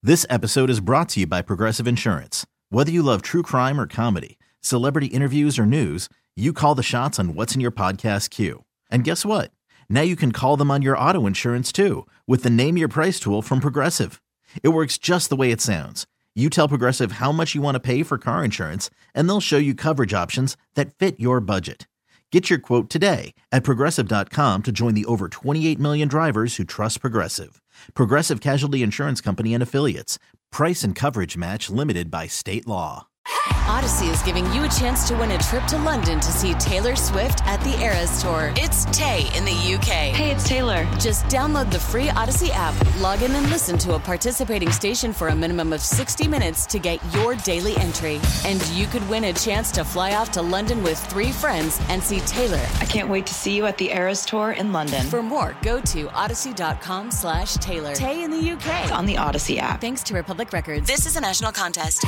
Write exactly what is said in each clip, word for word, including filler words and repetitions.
This episode is brought to you by Progressive Insurance. Whether you love true crime or comedy, celebrity interviews or news, you call the shots on what's in your podcast queue. And guess what? Now you can call them on your auto insurance too with the Name Your Price tool from Progressive. It works just the way it sounds. You tell Progressive how much you want to pay for car insurance, and they'll show you coverage options that fit your budget. Get your quote today at Progressive dot com to join the over twenty-eight million drivers who trust Progressive. Progressive Casualty Insurance Company and Affiliates. Price and coverage match limited by state law. Odyssey is giving you a chance to win a trip to London to see Taylor Swift at the Eras Tour. It's Tay in the U K. Hey, it's Taylor. Just download the free Odyssey app, log in and listen to a participating station for a minimum of sixty minutes to get your daily entry. And you could win a chance to fly off to London with three friends and see Taylor. I can't wait to see you at the Eras Tour in London. For more, go to odyssey.com slash Taylor. Tay in the U K. It's on the Odyssey app. Thanks to Republic Records. This is a national contest.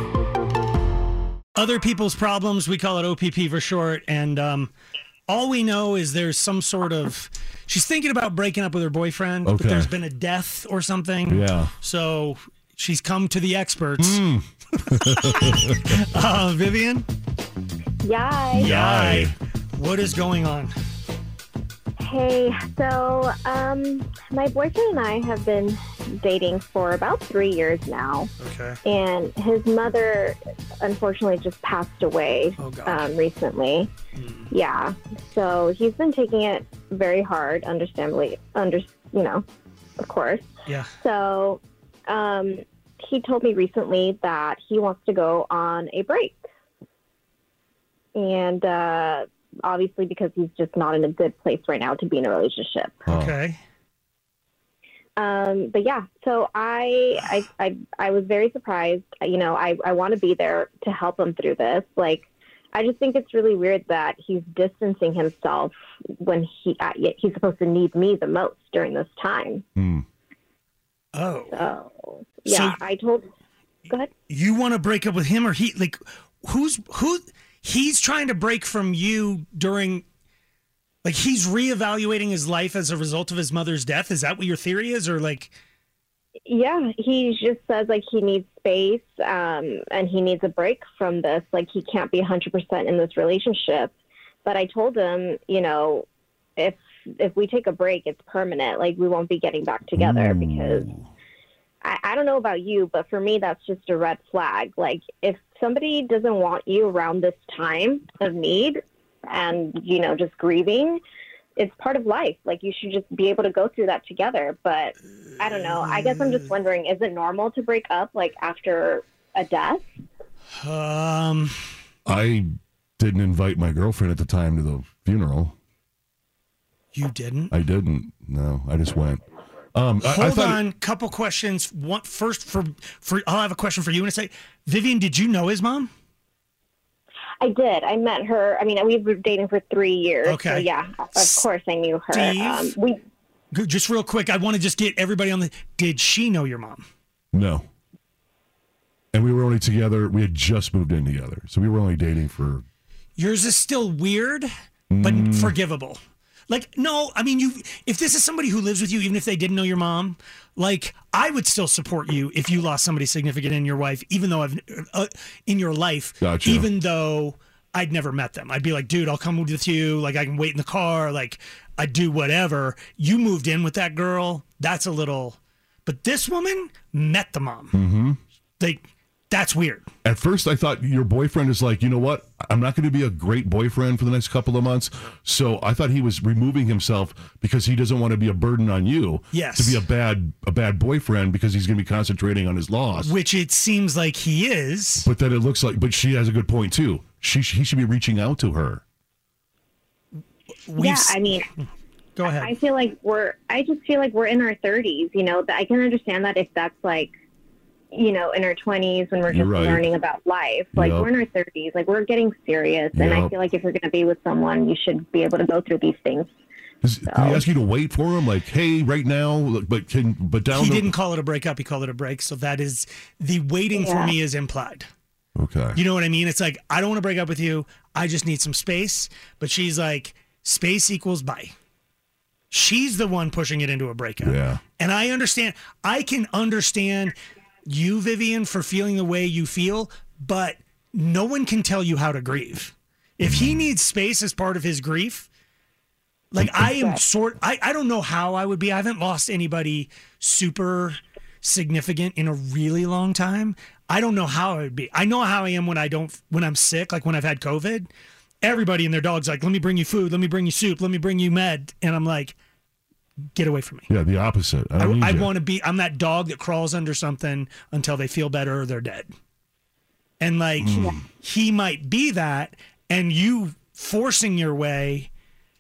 Other people's problems, we call it O P P for short, and um, all we know is there's some sort of, she's thinking about breaking up with her boyfriend, okay. but there's been a death or something. Yeah. So she's come to the experts. Mm. uh, Vivian? Yay. Yay. What is going on? Hey, so um, my boyfriend and I have been dating for about three years now. Okay. And his mother, unfortunately, just passed away Oh, God. um, recently. Mm. Yeah. So he's been taking it very hard, understandably, under, you know, of course. Yeah. So um, he told me recently that he wants to go on a break. And uh, obviously because he's just not in a good place right now to be in a relationship. Okay. Um, but yeah, so I, I, I, I was very surprised. You know, I, I want to be there to help him through this. Like, I just think it's really weird that he's distancing himself when he, uh, he's supposed to need me the most during this time. Mm. Oh. So yeah, So- I told, go ahead. You want to break up with him, or he, like, who's, who, he's trying to break from you during, like, he's reevaluating his life as a result of his mother's death? Is that what your theory is? Or, like... Yeah, he just says, like, he needs space um, and he needs a break from this. Like, he can't be one hundred percent in this relationship. But I told him, you know, if if we take a break, it's permanent. Like, we won't be getting back together Ooh. because I, I don't know about you, but for me, that's just a red flag. Like, if somebody doesn't want you around this time of need and, you know, just grieving, it's part of life. Like, you should just be able to go through that together. But I don't know. I guess I'm just wondering, is it normal to break up, like, after a death? Um, I didn't invite my girlfriend at the time to the funeral. you didn't? I didn't. No, I just went. Um, I, I Hold thought on. Couple questions. One, first, for, for I'll have a question for you in a second. Vivian, did you know his mom? I did. I met her. I mean, we were dating for three years. Okay. So, yeah, of course I knew her. Steve? Um, we Good, just real quick, I want to just get everybody on the... Did she know your mom? no. And we were only together. We had just moved in together, so we were only dating for. Yours is still weird, but Mm. forgivable. Like, no, I mean, you. If this is somebody who lives with you, even if they didn't know your mom, like, I would still support you if you lost somebody significant in your wife, even though I've uh, in your life, Gotcha. even though I'd never met them. I'd be like, dude, I'll come with you. Like, I can wait in the car. Like, I'd do whatever. You moved in with that girl. That's a little. But this woman met the mom. Mm-hmm. Like, that's weird. At first, I thought your boyfriend is like, you know what? I'm not going to be a great boyfriend for the next couple of months. So I thought he was removing himself because he doesn't want to be a burden on you. Yes. To be a bad a bad boyfriend because he's going to be concentrating on his loss. Which it seems like he is. But then it looks like, but she has a good point too. She he should be reaching out to her. We've yeah, s- I mean, Go ahead. I feel like we're, I just feel like we're in our thirties, you know, I can understand that if that's like, you know, in our twenties when we're You're just right. learning about life, like Yep. we're in our thirties, like we're getting serious. And I Yep. feel like if you're going to be with someone, you should be able to go through these things. Does, Did he ask you to wait for him? Like, hey, right now, but can but down. He the, didn't call it a breakup. He called it a break. So that is the waiting for Yeah. me is implied. Okay. You know what I mean? It's like, I don't want to break up with you. I just need some space. But she's like, space equals bye. She's the one pushing it into a breakup. Yeah. And I understand. I can understand you, Vivian, for feeling the way you feel, but no one can tell you how to grieve. If he needs space as part of his grief, like I am sort, I, I don't know how I would be. I haven't lost anybody super significant in a really long time. I don't know how I would be. I know how I am when I don't, when I'm sick, like when I've had COVID. Everybody and their dog's like, let me bring you food, let me bring you soup, let me bring you med. And I'm like, get away from me. Yeah, the opposite. I, I, I want to be, I'm that dog that crawls under something until they feel better or they're dead. And like, mm. he might be that, and you forcing your way,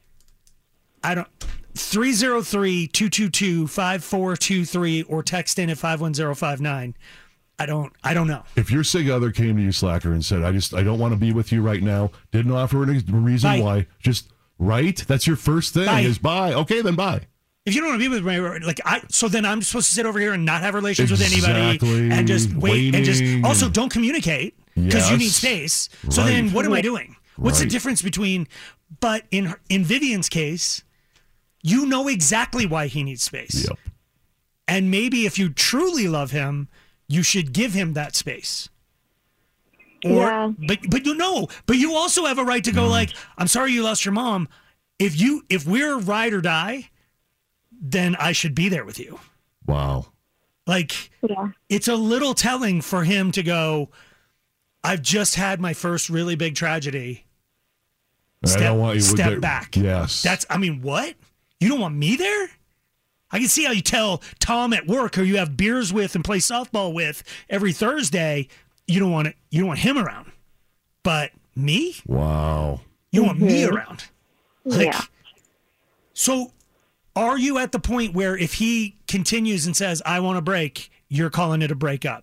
I don't, three oh three, two two two, five four two three or text in at five one zero five nine. I don't I don't know. If your sig other came to you, Slacker, and said, I just I don't want to be with you right now, didn't offer a reason bye. why, just right? That's your first thing bye. is bye. Okay, then bye. If you don't want to be with me, like I, so then I'm supposed to sit over here and not have relations exactly. with anybody and just wait Waiting. and just also don't communicate because yes. you need space. So right. then what am I doing? What's right. the difference between, but in in Vivian's case, you know exactly why he needs space. Yep. And maybe if you truly love him, you should give him that space. Or, yeah. But but you know, but you also have a right to go mm. like, I'm sorry you lost your mom. If you if we're ride or die, then I should be there with you. Wow. Like, yeah. it's a little telling for him to go, I've just had my first really big tragedy. Step, I don't want you step there. back. Yes. That's, I mean, what? You don't want me there? I can see how you tell Tom at work who you have beers with and play softball with every Thursday, you don't want it, you don't want him around. But me? Wow. You don't mm-hmm. want me around. Like, yeah. So are you at the point where if he continues and says, I want a break, you're calling it a breakup?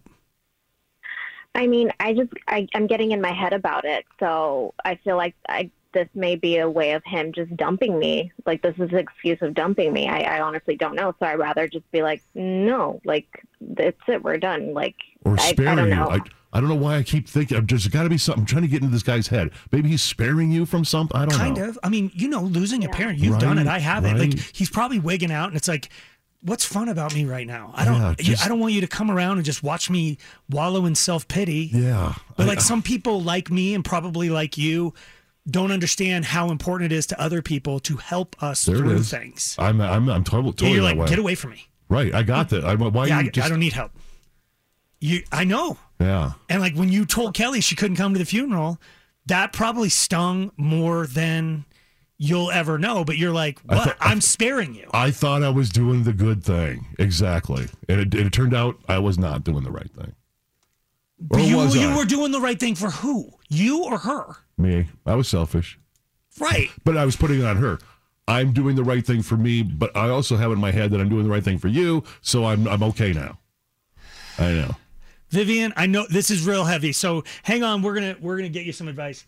I mean, I just, I, I'm getting in my head about it. So I feel like I, this may be a way of him just dumping me. Like, this is an excuse of dumping me. I, I honestly don't know. So I'd rather just be like, no, like, that's it. We're done. Like, or I, sparing I don't you. know. I, I don't know why I keep thinking, I'm just got to be something. I'm trying to get into this guy's head. Maybe he's sparing you from something. I don't kind know. Kind of. I mean, you know, losing a yeah. parent, you've right, done it. I haven't. right. Like, he's probably wigging out and it's like, what's fun about me right now? I don't, yeah, just, I don't want you to come around and just watch me wallow in self-pity. Yeah. But I, like some people like me and probably like you don't understand how important it is to other people to help us there through it is. things. I'm, I'm, I'm totally, totally You're that like, way. get away from me. Right. I got that. I, why yeah, you I, just, I don't need help. You, I know. Yeah. And like when you told Kelly she couldn't come to the funeral, that probably stung more than you'll ever know. But you're like, what? I th- I'm sparing you. I thought I was doing the good thing. Exactly. And it, it turned out I was not doing the right thing. Or But you, was you I? were doing the right thing for who? You or her? Me. I was selfish. Right. But I was putting it on her. I'm doing the right thing for me, but I also have in my head that I'm doing the right thing for you, so I'm I'm okay now. I know. Vivian, I know this is real heavy, so hang on. We're gonna we're gonna get you some advice.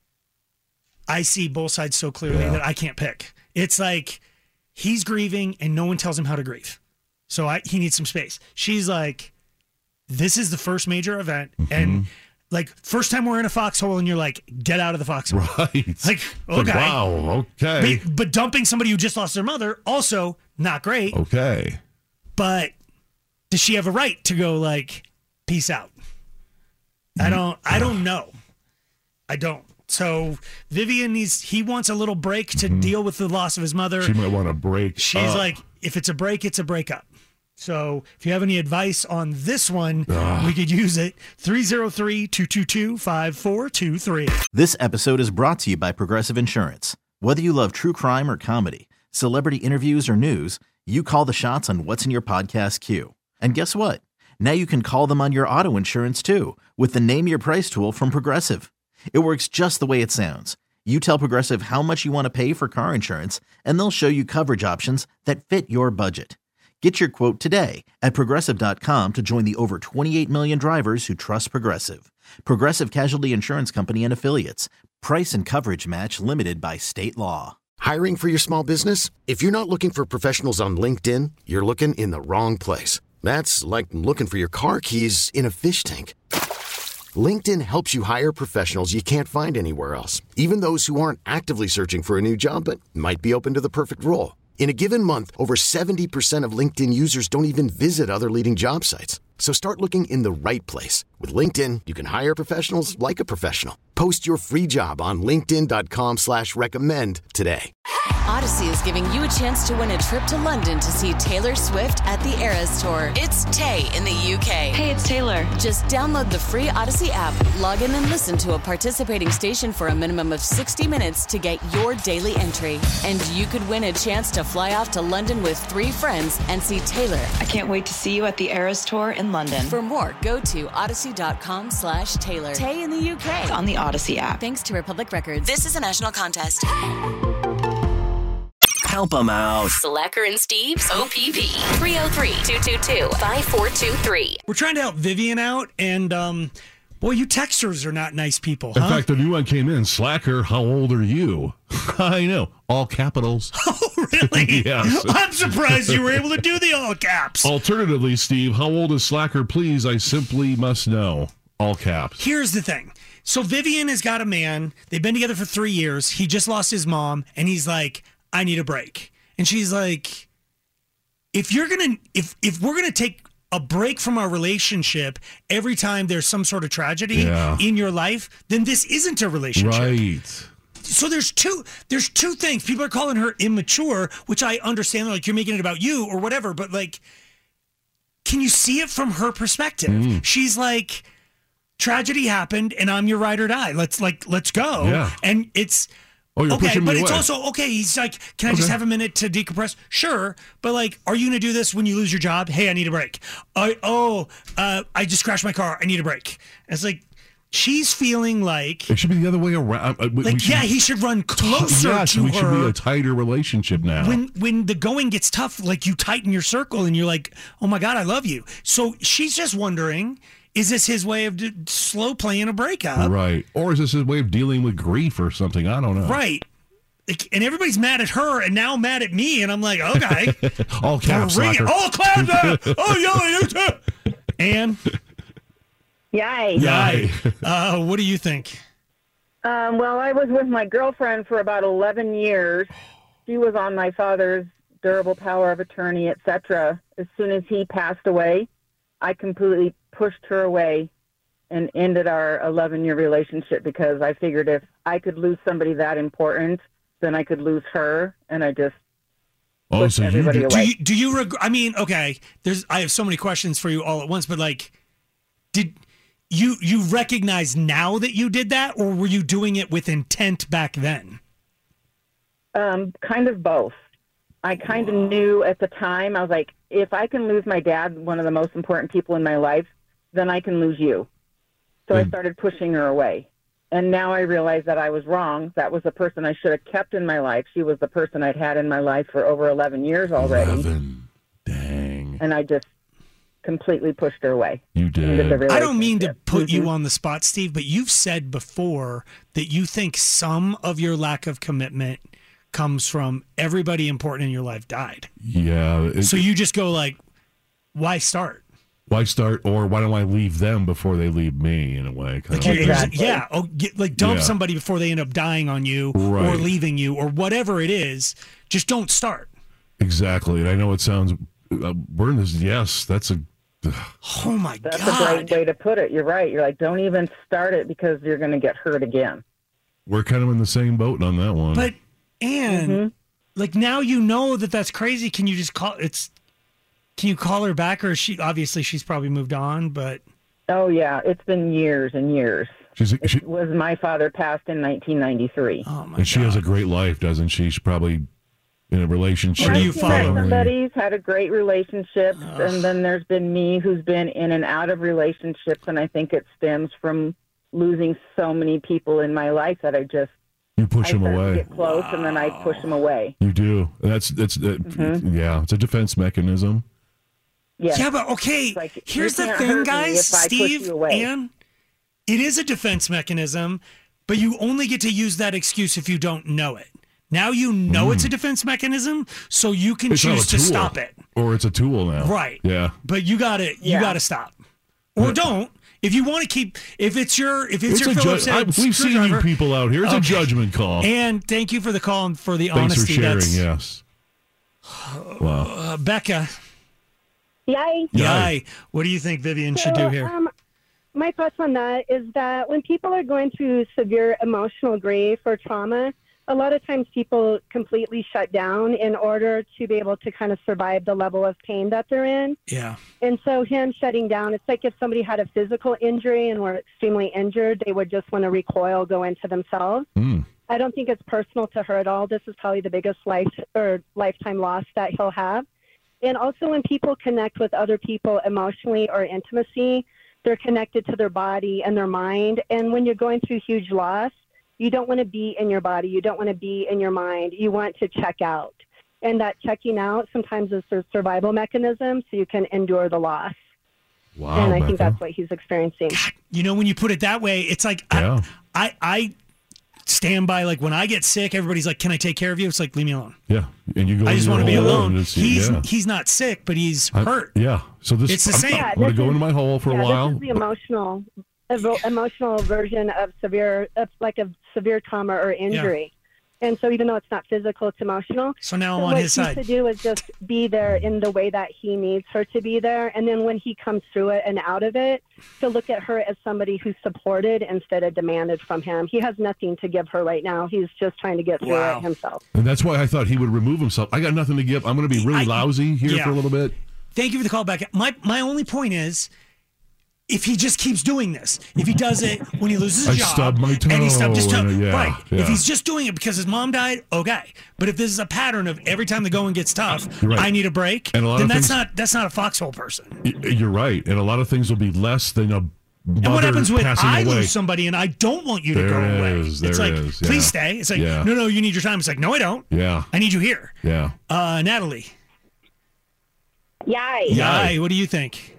I see both sides so clearly yeah. that I can't pick. It's like he's grieving and no one tells him how to grieve, so I, he needs some space. She's like, this is the first major event, mm-hmm. and like first time we're in a foxhole, and you're like, get out of the foxhole. Right. Like, okay, like, wow, okay. But, but dumping somebody who just lost their mother, also not great. Okay. But does she have a right to go like, peace out? I don't I don't know. I don't. So Vivian needs he wants a little break to mm-hmm. deal with the loss of his mother. She might want a break. She's up. like, if it's a break, it's a breakup. So if you have any advice on this one, Ugh. we could use it. three oh three, two two two, five four two three. This episode is brought to you by Progressive Insurance. Whether you love true crime or comedy, celebrity interviews or news, you call the shots on what's in your podcast queue. And guess what? Now you can call them on your auto insurance too with the Name Your Price tool from Progressive. It works just the way it sounds. You tell Progressive how much you want to pay for car insurance, and they'll show you coverage options that fit your budget. Get your quote today at Progressive dot com to join the over twenty-eight million drivers who trust Progressive. Progressive Casualty Insurance Company and Affiliates. Price and coverage match limited by state law. Hiring for your small business? If you're not looking for professionals on LinkedIn, you're looking in the wrong place. That's like looking for your car keys in a fish tank. LinkedIn helps you hire professionals you can't find anywhere else, even those who aren't actively searching for a new job but might be open to the perfect role. In a given month, over seventy percent of LinkedIn users don't even visit other leading job sites. So start looking in the right place. With LinkedIn, you can hire professionals like a professional. Post your free job on linkedin.com slash recommend today. Odyssey is giving you a chance to win a trip to London to see Taylor Swift at the Eras Tour. It's Tay in the U K. Hey, it's Taylor. Just download the free Odyssey app, log in and listen to a participating station for a minimum of sixty minutes to get your daily entry. And you could win a chance to fly off to London with three friends and see Taylor. I can't wait to see you at the Eras Tour in London. For more, go to odyssey.com slash Taylor. Tay in the U K. It's on the Odyssey app. Thanks to Republic Records. This is a national contest. Help them out. Slacker and Steve's O P P. three oh three, two two two, five four two three. We're trying to help Vivian out, and um, boy, you texters are not nice people, huh? In fact, the new one came in. Slacker, how old are you? I know. All capitals. Oh, really? Yes. I'm surprised you were able to do the all caps. Alternatively, Steve, how old is Slacker? Please, I simply must know. All caps. Here's the thing. So Vivian has got a man. They've been together for three years. He just lost his mom, and he's like, I need a break. And she's like, if you're gonna if if we're gonna take a break from our relationship every time there's some sort of tragedy Yeah. in your life, then this isn't a relationship. Right. So there's two there's two things. People are calling her immature, which I understand, like you're making it about you or whatever, but like, can you see it from her perspective? Mm. She's like, tragedy happened and I'm your ride or die. Let's like let's go. Yeah. And it's Oh, you're okay, pushing me but it's away. also okay. He's like, can I just Okay. have a minute to decompress? Sure, but like, are you gonna do this when you lose your job? Hey, I need a break. I oh, uh, I just crashed my car. I need a break. And it's like she's feeling like, It should be the other way around. Uh, we- we like should- yeah, he should run closer yes, to we her. should be a tighter relationship now. when when the going gets tough, like you tighten your circle and you're like, oh my god, I love you. So she's just wondering, is this his way of d- slow playing a breakup? Right. Or is this his way of dealing with grief or something? I don't know. Right. Like, and everybody's mad at her and now mad at me, and I'm like, okay. All caps, Ring it. Slacker. All claps. Oh, yeah, you too. Ann? Yay. Yay. Uh, what do you think? Um, well, I was with my girlfriend for about eleven years. She was on my father's durable power of attorney, et cetera. As soon as he passed away, I completely pushed her away and ended our eleven-year relationship because I figured if I could lose somebody that important, then I could lose her, and I just Oh, pushed so you everybody did- Do away. you, do you reg- I mean, okay, there's I have so many questions for you all at once, but like, did you you recognize now that you did that, or were you doing it with intent back then? Um, kind of both. I kind of knew at the time, I was like, if I can lose my dad, one of the most important people in my life, then I can lose you. So I Mm. started pushing her away. And now I realize that I was wrong. That was the person I should have kept in my life. She was the person I'd had in my life for over eleven years already. eleven. Dang. And I just completely pushed her away. You Ended the did. I don't mean to relationship. put you Mhm. on the spot, Steve, but you've said before that you think some of your lack of commitment comes from everybody important in your life died. Yeah. it- So you just go like, why start? why start, or why don't I leave them before they leave me, in a way? Kind Like of you're, thing. Exactly. yeah, oh, get, like dump Yeah. somebody before they end up dying on you or Right. leaving you or whatever it is. Just don't start. Exactly. And I know it sounds, uh, we're in this, yes, that's a, Oh my That's a god! great way to put it. You're right. You're like, don't even start it because you're going to get hurt again. we're kind of in the same boat on that one. But Anne, Mm-hmm. like now you know that that's crazy. Can you just call it's? Can you call her back, or is she obviously she's probably moved on? But Oh, yeah. It's been years and years. She's, she, It was my father passed in nineteen ninety-three. oh my and she god, has a great life, doesn't she? She's probably in a relationship. Where do you I've follow? met family. somebody's had a great relationship, and then there's been me who's been in and out of relationships, and I think it stems from losing so many people in my life that I just You push I them start to away. get close, and then I push them away. You do. That's, that's, that, Mm-hmm. yeah, it's a defense mechanism. Yes. yeah, but okay. It's like, Here's you the can't thing, hurt me guys. if I push Steve, you away. Anne, it is a defense mechanism, but you only get to use that excuse if you don't know it. Now you know it's a defense mechanism, so you can Mm. It's not choose a to tool. stop it. Or it's a tool now. Right. Yeah. But you got to you Yeah. got to stop. Or don't. If you want to keep if it's your if it's, It's your a Phillips ju- head I- we've seen you screwdriver- people out here. It's a Okay. judgment call. And thank you for the call and for the Thanks honesty. for sharing. That's Yes. Wow. uh, Becca. Yay. Yay. What do you think Vivian should do here? Um, my thoughts on that is that when people are going through severe emotional grief or trauma, a lot of times people completely shut down in order to be able to kind of survive the level of pain that they're in. Yeah. And so him shutting down, it's like if somebody had a physical injury and were extremely injured, they would just want to recoil, go into themselves. Mm. I don't think it's personal to her at all. This is probably the biggest life or lifetime loss that he'll have. And also when people connect with other people emotionally or intimacy, they're connected to their body and their mind. And when you're going through huge loss, you don't want to be in your body. You don't want to be in your mind. You want to check out. And that checking out sometimes is a survival mechanism so you can endure the loss. Wow, and I Becca. think that's what he's experiencing. You know, when you put it that way, it's like, Yeah. I, I, I stand by, like, when I get sick, everybody's like, can I take care of you? It's like, leave me alone. Yeah, and you go. I in just your want to be hole alone. and it's- He's yeah. he's not sick, but he's I- hurt. yeah. So this, It's the I'm, same. I'm Yeah, going to this go is- into my hole for yeah, a while. This is the emotional, evo- emotional version of severe, of like a severe trauma or injury. And so even though it's not physical, it's emotional. So now I'm So on what his she side. to do is just be there in the way that he needs her to be there. And then when he comes through it and out of it, to look at her as somebody who's supported instead of demanded from him. He has nothing to give her right now. He's just trying to get through Wow. it himself. And that's why I thought he would remove himself. I got nothing to give. I'm going to be really I- lousy here yeah. for a little bit. Thank you for the call back. My my only point is, if he just keeps doing this, if he does it when he loses his I job, stubbed my and he stubbed his toe, toe, and, uh, yeah, right? yeah. If he's just doing it because his mom died, okay. But if this is a pattern of every time the going gets tough, You're right. I need a break, And a lot then of that's things- not that's not a foxhole person. Y- You're right, and a lot of things will be less than a. And what happens when passing I away. lose somebody and I don't want you to There go it away? is, It's there like, it is, yeah. please stay. It's like, Yeah. no, no, you need your time. It's like, no, I don't. Yeah, I need you here. yeah. Uh, Natalie. Yay. Yay. What do you think?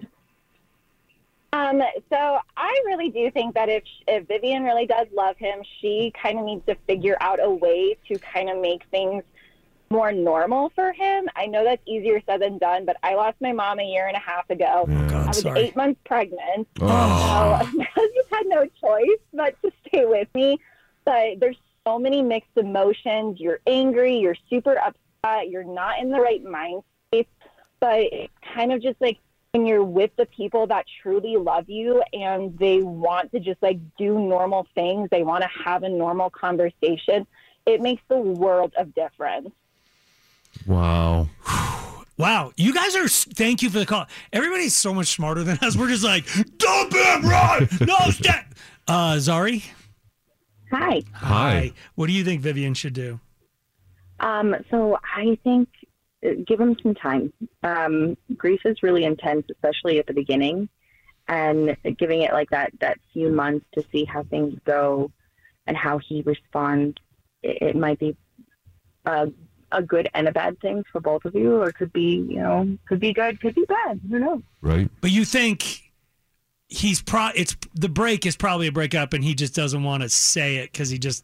Um, so I really do think that if if Vivian really does love him, she kind of needs to figure out a way to kind of make things more normal for him. I know that's easier said than done, but I lost my mom a year and a half ago. Yeah. God, I was sorry. eight months pregnant. Oh. So I just had no choice but to stay with me. But there's so many mixed emotions. You're angry, you're super upset, you're not in the right mind state. But it's kind of just like when you're with the people that truly love you and they want to just like do normal things, they want to have a normal conversation, it makes the world of difference. Wow. Wow, you guys are. Thank you for the call. Everybody's so much smarter than us. We're just like, dump him, run, no step. Uh, Zari. Hi. Hi. What do you think Vivian should do? Um, so I think uh, give him some time. Um, grief is really intense, especially at the beginning, and giving it like that, that few months to see how things go and how he responds. It, it might be a, a good and a bad thing for both of you, or it could be, you know, could be good, could be bad. Who knows? Right. But you think he's pro? It's the break is probably a breakup, and he just doesn't want to say it because he just.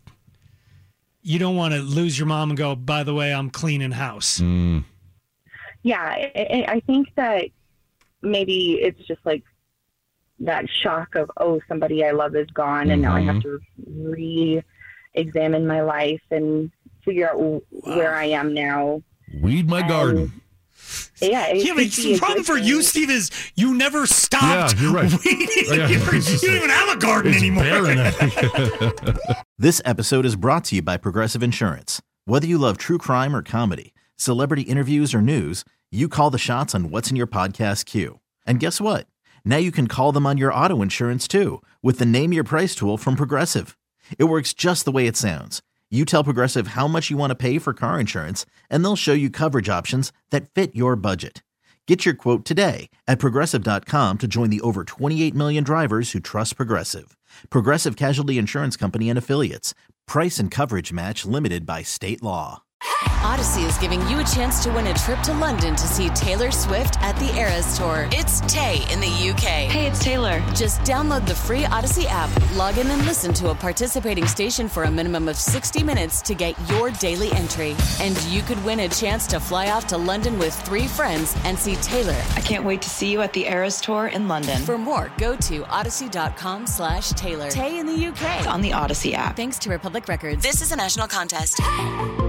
You don't want to lose your mom and go, by the way, I'm cleaning house. Mm. Yeah, I, I think that maybe it's just like that shock of, oh, somebody I love is gone, and now I have to re-examine my life and figure out w- where I am now. Weed my And, garden. Yeah, it Yeah, but could be the a problem good for you, thing. Steve, is you never stopped. Yeah, you're right. weeding. Yeah, you, it's just you don't like- even have a garden It's anymore. barren. This episode is brought to you by Progressive Insurance. Whether you love true crime or comedy, celebrity interviews or news, you call the shots on what's in your podcast queue. And guess what? Now you can call them on your auto insurance too with the Name Your Price tool from Progressive. It works just the way it sounds. You tell Progressive how much you want to pay for car insurance, and they'll show you coverage options that fit your budget. Get your quote today at Progressive dot com to join the over twenty-eight million drivers who trust Progressive. Progressive Casualty Insurance Company and Affiliates. Price and coverage match limited by state law. Odyssey is giving you a chance to win a trip to London to see Taylor Swift at the Eras Tour. It's Tay in the U K. Hey, it's Taylor. Just download the free Odyssey app, log in and listen to a participating station for a minimum of sixty minutes to get your daily entry. And you could win a chance to fly off to London with three friends and see Taylor. I can't wait to see you at the Eras Tour in London. For more, go to odyssey.com slash Taylor. Tay in the U K. On the Odyssey app. Thanks to Republic Records. This is a national contest.